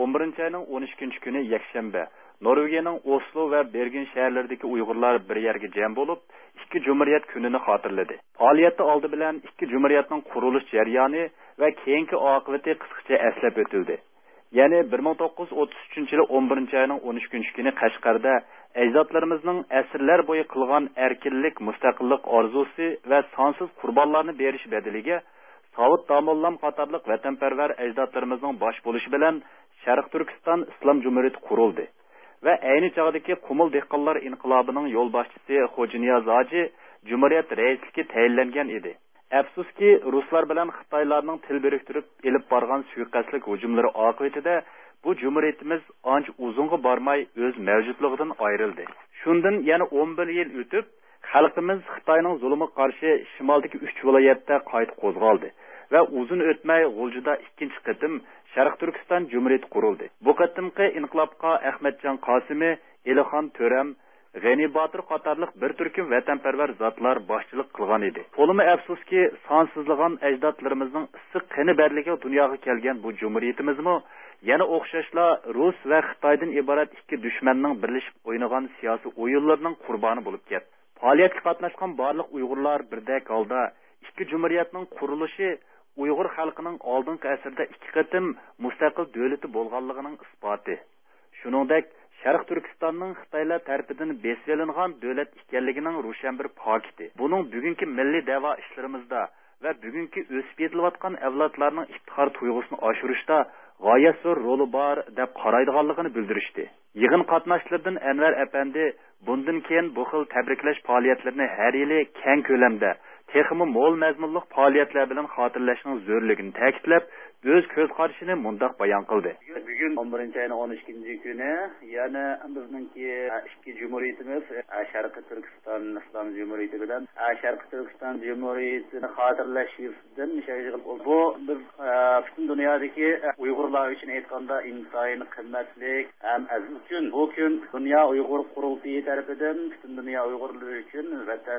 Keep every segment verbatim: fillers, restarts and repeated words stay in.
o'n birinchi ayning o'n ikkinchi kuni yakshanba Norvegiyaning Oslo va Bergen shaharlaridagi Uyg'urlar bir yerga jam bo'lib, ikki Cumhuriyet kunini xotirladi. Faoliyatda oldi bilan ikki Cumhuriyetning qurilish jarayoni va keyingi oqibati qisqacha eslab o'tildi. Ya'ni bir ming to'qqiz yuz o'ttiz uchinchi yil o'n birinchi ayning o'n ikkinchi kuni Qashqarda ajdodlarimizning asrlar bo'yi qilgan erkinlik, mustaqillik orzusi va sonsiz qurbonlarni berish bedeliga Sovet Damollam qatorliq vatanparvar ajdodlarimizning bosh bo'lishi bilan Sharq Turkiston Islom Jumhuriyati qurildi va ayni chog'dagi Qumul dehqonlar inqilobining yo'lboshchisi Xo'janiyoz Hoji Jumhuriyat raisligiga tayinlangan edi. Afsuski, ruslar bilan Xitoylarning til biriktirib elib borgan suiqasdlik hujumlari oqibatida bu jumhuriyatimiz ancha uzunga bormay o'z mavjudligidan ayrildi. Shundan yana o'n bir yil o'tib, xalqimiz Xitoyning zulmiga qarshi shimoldagi uch viloyatda qayta qo'zg'aldi va uzun o'tmay G'uljida ikkinchi qitim Sharq Turkiston Jumhuriyati qurildi. Bu qitimqi inqilobga Ahmadjon Qosimi, Elixon To'ram, G'ani Botir qatorliq bir turkum vatanparvar zotlar boshchilik qilgan edi. To'limi afsuski, sonsizlagan ajdodlarimizning issiq qini barligiga dunyoga kelgan bu jumhuriyatimizmi yana o'xshashla Rus va Xitoydan iborat ikki dushmanning birlashib o'ynagan siyosiy o'yinlarning qurboni bo'lib ketdi. Faoliyatga qatnashgan barliq Uyg'urlar birdek holda ikki jumhuriyatning qurilishi Uyg'ur xalqining oldingi asrda ikki qatim mustaqil davlati bo'lganligining isboti. Shuningdek, Sharq Turkistonning Xitoylar tarafidan besvelingan davlat ekanligining ro'shan bir fakti. Buning bugungi milliy da'vo ishlarimizda va bugungi o'sib yetilayotgan avlodlarning iftixor tuyg'usini oshirishda g'oyat zo'r roli bor deb qaraydiganligini bildirishdi. Yig'in qatnashchilaridan Anvar apandi bundan keyin bu xil tabriklash faoliyatlarini har yili keng ko'lamda, texmi mo'l mazmunli faoliyatlar bilan xotirlashning zo'rligini ta'kidlab, o'z ko'z qarashini mundaq bayon qildi. Bugun o'n birinchi ayning o'n ikkinchi kuni, ya'ni bizningki ikki jumhuriyatimiz, Sharq Turkiston Islom Jumhuriyati bilan Sharq Turkiston Jumhuriyatini xotirlash yuzasidan mashg'ul bu biz butun dunyodagi Uyg'urlar uchun aytganda inson qimmatlik ham aziz uchun bu kun dunyo Uyg'ur qurultiyi tarafidan butun dunyo Uyg'urlar uchun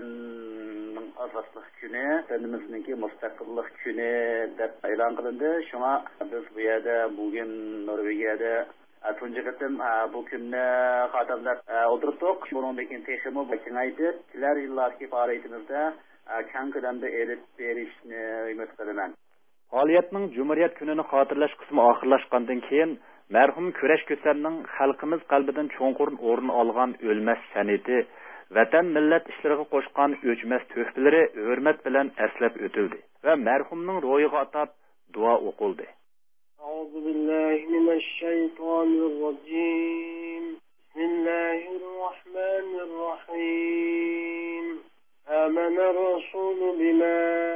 vatanning asosli kuni, vatanimizningki mustaqillik kuni deb e'lon qilindi. Shunga biz bu yerda bugun Norvegiyada tunji qatim bu kunni xotirlab o'tirdik. Bundan keyin texmi kengaytirib, kelar yillarga faoliyatimizda keng ko'lamda elib berishni umid qilaman. Faoliyatning Cumhuriyet kunini xotirlash qismi oxirlashgandan keyin marhum Kurash Ko'sarning xalqimiz qalbidan cho'nqur o'rin olgan o'lmas san'ati, vatan millat ishlariga qo'shgan o'chmas tuhfalari hurmat bilan eslab o'tildi va marhumning ro'yiga atab dua o'qildi. A'udhu billahi minash shaytonir rojim. Bismillahir rohmanir rohim. Amana ar-rasulu bima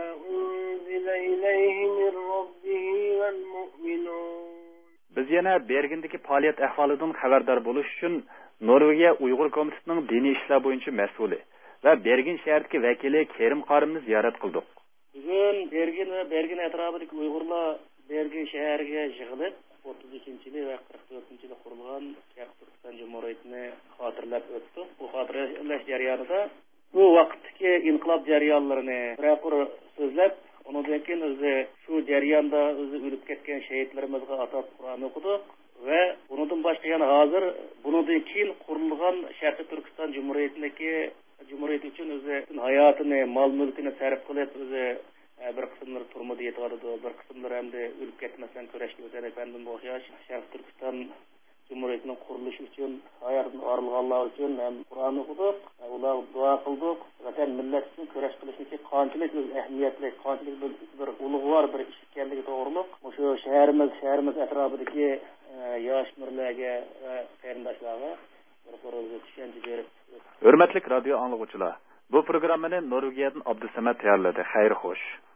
unzila ilayhi min rabbihi wal mu'minun. Biz yana Bergendagi faoliyat ahvolidan xabardor bo'lish uchun Norvegiya Uyg'ur komitetining diniy ishlar bo'yicha mas'uli va Bergen shahridagi vakili Kerim Qorimni ziyorat qildik. Bugun Bergen va Bergen atrofidagi Uyg'urlar Bergen shahriga yig'ilib, o'ttiz ikkinchi yil va qirq to'rtinchi yil qurilgan Sharq Turkiston Jumhuriyatini xotirlab o'tdi. Bu xotirlash jarayonida bu vaqtdagi inqilob jarayonlarini bir so'zlab, undan keyin o'zi shu jarayonda o'zi o'lib ketgan shahidlarimizga atab Qur'on o'qidik va bundan boshqa yana hozir bundan keyin qurilgan Sharq Turkiston Jumhuriyatiniki Cumhuriyet uchun o'zi hayotini, mol-mulkini sarf qilib, o'zi bir qismlari turmada yetadi, bir qismlari hamda o'lib ketmasdan kurashga o'tgan efendim bu Sharq Turkiston Cumhuriyetining qurilishi uchun, hayotini orilganlar uchun ham Qur'on o'qidik, ular duo qildik. Vatan millat uchun kurash qilishning qanchalik o'z ahamiyatli, qanchalik bir ulug'vor bir ish ekanligi to'g'riliq. O'sha shaharimiz, shaharimiz atrofidagi yosh nurlarga va qarindoshlarga bir tushuncha berib. Hurmatli radio anglag'uvchilar, bu programmani Norvegiyadan Abdusamad tayyorladi. Xayr xo'sh.